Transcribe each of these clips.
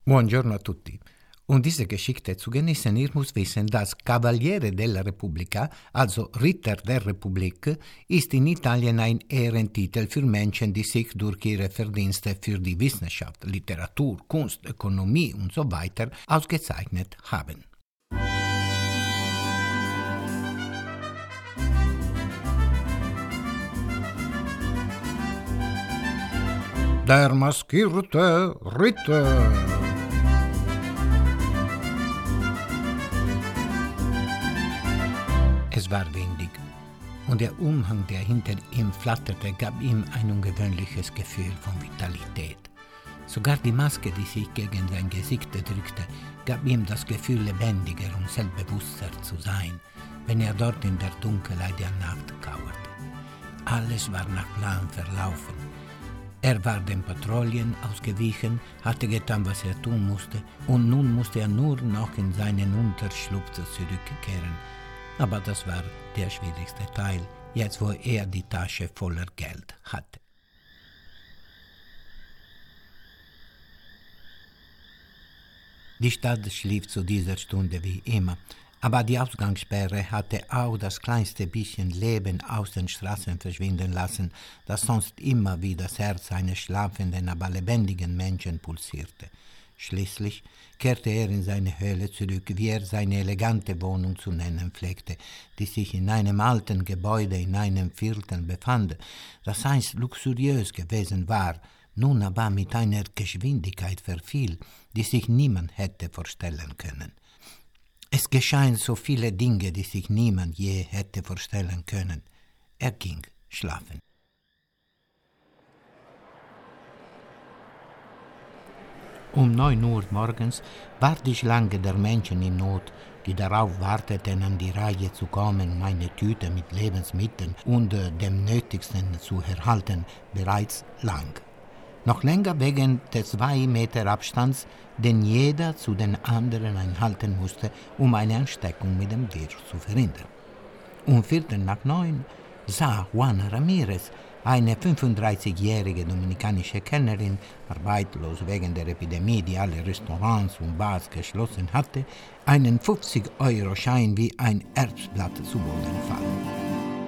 Buongiorno a tutti. Um diese Geschichte zu genießen, ihr müsst wissen, dass Cavaliere della Repubblica, also Ritter der Republik, ist in Italien ein Ehrentitel für Menschen, die sich durch ihre Verdienste für die Wissenschaft, Literatur, Kunst, Ökonomie und so weiter ausgezeichnet haben. Der maskierte Ritter. Es war windig, und der Umhang, der hinter ihm flatterte, gab ihm ein ungewöhnliches Gefühl von Vitalität. Sogar die Maske, die sich gegen sein Gesicht drückte, gab ihm das Gefühl, lebendiger und selbstbewusster zu sein, wenn er dort in der Dunkelheit der Nacht kauerte. Alles war nach Plan verlaufen. Er war den Patrouillen ausgewichen, hatte getan, was er tun musste, und nun musste er nur noch in seinen Unterschlupf zurückkehren. Aber das war der schwierigste Teil, jetzt wo er die Tasche voller Geld hatte. Die Stadt schlief zu dieser Stunde wie immer, aber die Ausgangssperre hatte auch das kleinste bisschen Leben aus den Straßen verschwinden lassen, das sonst immer wie das Herz eines schlafenden, aber lebendigen Menschen pulsierte. Schließlich kehrte er in seine Höhle zurück, wie er seine elegante Wohnung zu nennen pflegte, die sich in einem alten Gebäude in einem Viertel befand, das einst luxuriös gewesen war, nun aber mit einer Geschwindigkeit verfiel, die sich niemand hätte vorstellen können. Es geschahen so viele Dinge, die sich niemand je hätte vorstellen können. Er ging schlafen. Um 9 Uhr morgens war die Schlange der Menschen in Not, die darauf warteten, an die Reihe zu kommen, um eine Tüte mit Lebensmitteln und dem Nötigsten zu erhalten, bereits lang. Noch länger wegen des 2 Meter Abstands, den jeder zu den anderen einhalten musste, um eine Ansteckung mit dem Virus zu verhindern. Um 8:45 sah Juana Ramirez, eine 35-jährige dominikanische Kellnerin, arbeitslos wegen der Epidemie, die alle Restaurants und Bars geschlossen hatte, einen 50-Euro-Schein wie ein Erbsblatt zu Boden fallen.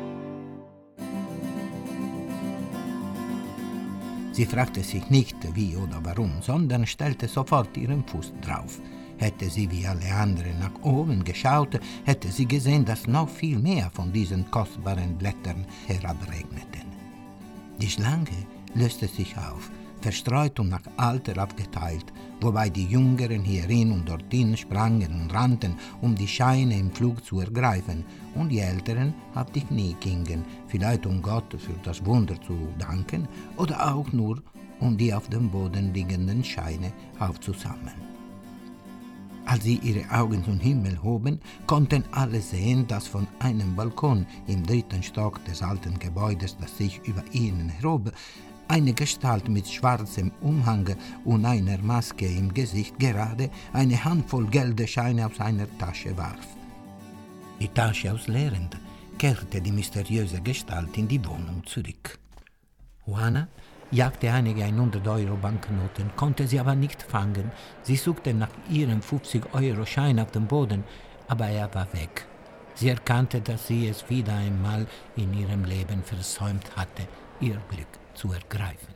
Sie fragte sich nicht, wie oder warum, sondern stellte sofort ihren Fuß drauf. Hätte sie wie alle anderen nach oben geschaut, hätte sie gesehen, dass noch viel mehr von diesen kostbaren Blättern herabregneten. Die Schlange löste sich auf, verstreut und nach Alter aufgeteilt, wobei die Jüngeren hierin und dorthin sprangen und rannten, um die Scheine im Flug zu ergreifen, und die Älteren auf die Knie gingen, vielleicht um Gott für das Wunder zu danken oder auch nur, um die auf dem Boden liegenden Scheine aufzusammeln. Als sie ihre Augen zum Himmel hoben, konnten alle sehen, dass von einem Balkon im 3. Stock des alten Gebäudes, das sich über ihnen erhob, eine Gestalt mit schwarzem Umhang und einer Maske im Gesicht gerade eine Handvoll Geldscheine aus seiner Tasche warf. Die Tasche ausleerend, kehrte die mysteriöse Gestalt in die Wohnung zurück. Juana jagte einige 100-Euro-Banknoten, konnte sie aber nicht fangen. Sie suchte nach ihrem 50-Euro-Schein auf dem Boden, aber er war weg. Sie erkannte, dass sie es wieder einmal in ihrem Leben versäumt hatte, ihr Glück zu ergreifen.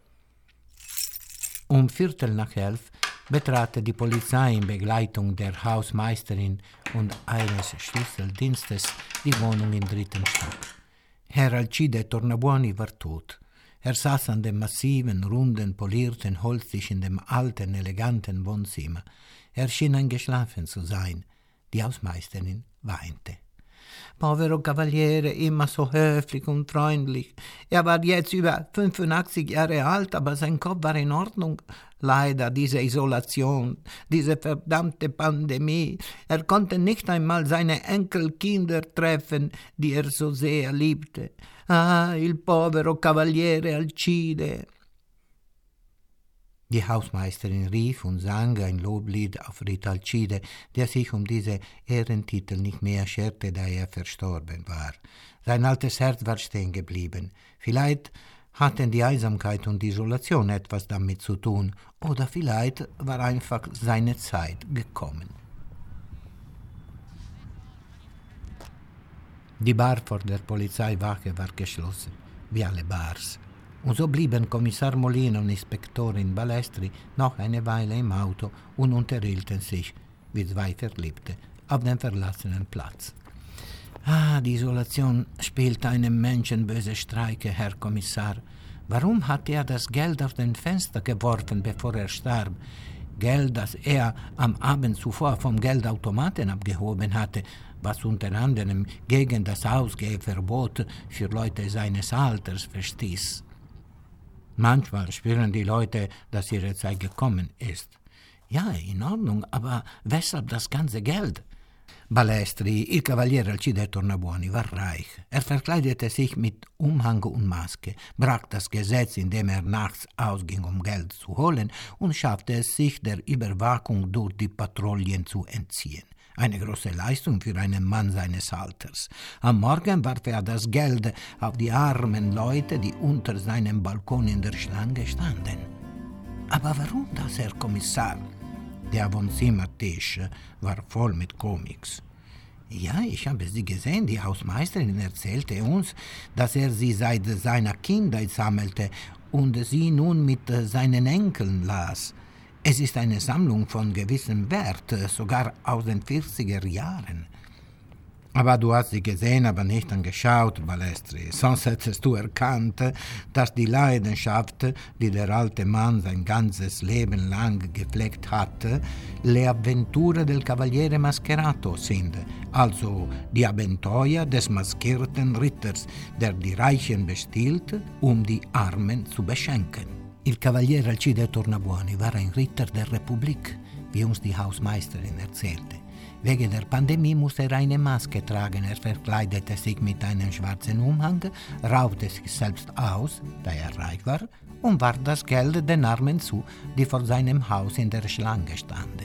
Um 11:15 betrat die Polizei in Begleitung der Hausmeisterin und eines Schlüsseldienstes die Wohnung im 3. Stock. Herr Alcide Tornabuoni war tot. Er saß an dem massiven, runden, polierten Holztisch in dem alten, eleganten Wohnzimmer. Er schien eingeschlafen zu sein. Die Hausmeisterin weinte. Povero Cavaliere, immer so höflich und freundlich. Er war jetzt über 85 Jahre alt, aber sein Kopf war in Ordnung. Leider diese Isolation, diese verdammte Pandemie. Er konnte nicht einmal seine Enkelkinder treffen, die er so sehr liebte. Ah, il povero Cavaliere Alcide. Die Hausmeisterin rief und sang ein Loblied auf Rita Alcide, der sich um diese Ehrentitel nicht mehr scherte, da er verstorben war. Sein altes Herz war stehen geblieben. Vielleicht Hatten die Einsamkeit und Isolation etwas damit zu tun? Oder vielleicht war einfach seine Zeit gekommen. Die Bar vor der Polizeiwache war geschlossen, wie alle Bars. Und so blieben Kommissar Molina und Inspektorin Balestri noch eine Weile im Auto und unterhielten sich, wie zwei Verliebte, auf dem verlassenen Platz. Die Isolation spielt einem Menschen böse Streiche, Herr Kommissar. Warum hat er das Geld aus dem Fenster geworfen, bevor er starb? Geld, das er am Abend zuvor vom Geldautomaten abgehoben hatte, was unter anderem gegen das Ausgehverbot für Leute seines Alters verstieß. Manchmal spüren die Leute, dass ihre Zeit gekommen ist. Ja, in Ordnung, aber weshalb das ganze Geld? Balestri, il Cavaliere Alcide Tornabuoni, war reich. Er verkleidete sich mit Umhang und Maske, brach das Gesetz, indem er nachts ausging, um Geld zu holen, und schaffte es sich, der Überwachung durch die Patrouillen zu entziehen. Eine große Leistung für einen Mann seines Alters. Am Morgen warf er das Geld auf die armen Leute, die unter seinem Balkon in der Schlange standen. Aber warum das, Herr Kommissar? Der Wohnzimmertisch war voll mit Comics. Ja, ich habe sie gesehen. Die Hausmeisterin erzählte uns, dass er sie seit seiner Kindheit sammelte und sie nun mit seinen Enkeln las. Es ist eine Sammlung von gewissem Wert, sogar aus den 40er Jahren. Aber du hast sie gesehen, aber nicht angeschaut, Balestri. Sonst hättest du erkannt, dass die Leidenschaft, die der alte Mann sein ganzes Leben lang gepflegt hatte, le avventure del Cavaliere Mascherato sind, also die Abenteuer des maskierten Ritters, der die Reichen bestiehlt, um die Armen zu beschenken. Il Cavaliere Alcide Tornabuoni war ein Ritter der Republik, wie uns die Hausmeisterin erzählte. Wegen der Pandemie musste er eine Maske tragen. Er verkleidete sich mit einem schwarzen Umhang, raubte sich selbst aus, da er reich war, und warf das Geld den Armen zu, die vor seinem Haus in der Schlange standen.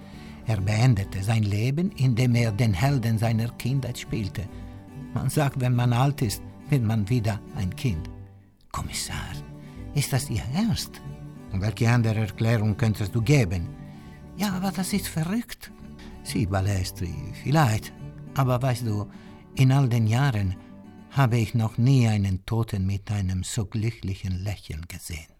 Er beendete sein Leben, indem er den Helden seiner Kindheit spielte. Man sagt, wenn man alt ist, wird man wieder ein Kind. Kommissar, ist das Ihr Ernst? Und welche andere Erklärung könntest du geben? Ja, aber das ist verrückt. Sie, Balestri, vielleicht. Aber weißt du, in all den Jahren habe ich noch nie einen Toten mit einem so glücklichen Lächeln gesehen.